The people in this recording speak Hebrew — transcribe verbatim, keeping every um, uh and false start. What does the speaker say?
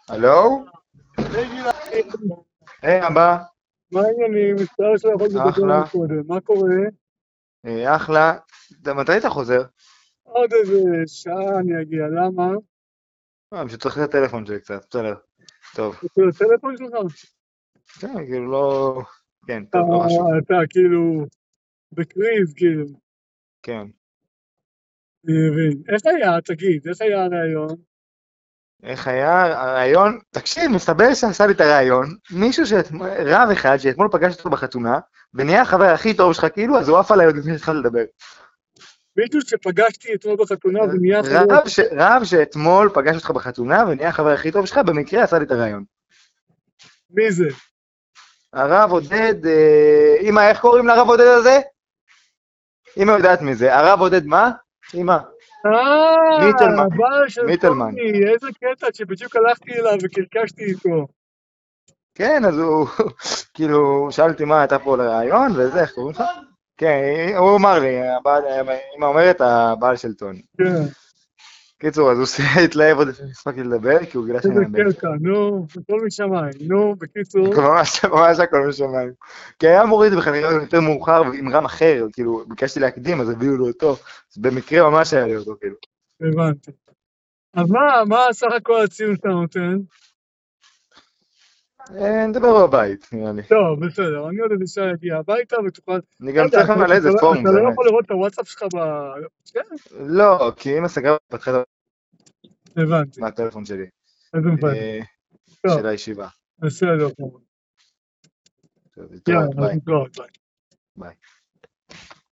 הלו? היי גילה, היי אבא, מה העניינים? מצטער שלא יכולתי לדבר אחלה, מקודם, מה קורה? אה, אחלה. אתה- מתי אתה חוזר? עוד איזה שעה אני אגיע, למה? אה, אני פשוט צריך את הטלפון שלי קצת, בסדר. טוב. אתה בטלפון שלך? כן, כאילו לא... כן, טוב, לא חשוב. אה, אתה כאילו בקריז, כאילו, כן. אני מבין. איך היה, תגיד, איך היה הרעיון? איך היה הרעיון? תקשיב, מסתבר שעשה לי את הרעיון מישהו שאתמול, רב אחד שאתמול פגש אותו בחתונה, ונהיה החבר הכי טוב שלך כאילו, אז הוא עף עליי עוד לפני שהתחלתי לדבר. מישהו שפגשתי אתמול בחתונה ונהיה חבר... רב, ש... רב שאתמול פגש אותך בחתונה, ונהיה החבר הכי טוב שלך, במקרה עשה לי את הרעיון. מי זה? הרב עודד, אה, אמא, איך קוראים לרב עודד הזה? אמא יודעת מי זה. הרב עודד מה? אמא. אה, מיטלמן. הבעל של מיטלמן. טוני, איזה קטע שבדיוק הלכתי אליו וקרקשתי איתו. כן, אז הוא, כאילו, שאלתי מה הייתה פה לרעיון, וזה, איך קוראים לך? כן, הוא אמר לי, הבעל, אמא אומרת, הבעל של טוני. כן, קיצור, אז הוא התלהב עוד לפני שהספקתי לדבר, כי הוא גילה שאני איזה הבן קטע, שלו. נו, הכל משמיים, נו, בקיצור. ממש, ממש הכל משמיים. כי היה מוריד בחניה יותר מאוחר עם רם אחר, כאילו, ביקשתי להקדים, אז הביאו לו אותו. אז במקרה ממש היה לי אותו, כאילו. הבנתי. אז מה, מה סך הכל הציון שאתה נותן? אה, נדבר בבית, נראה לי. טוב, בסדר, אני עוד איזה שעה אגיע הביתה ותוכל... אני לא גם יודע, צריך אתה, למלא אתה, איזה לא- פורום, אתה זה לא האמת. יכול לראות את הוואטסאפ שלך ב... כן, לא, כי אמא סגרה בתחילת הבנתי, מהטלפון שלי, איזה מפעל. אה, טוב, של הישיבה. בסדר, טוב. טוב, יאללה, להתראות, אז ביי. נתראות, ביי. ביי.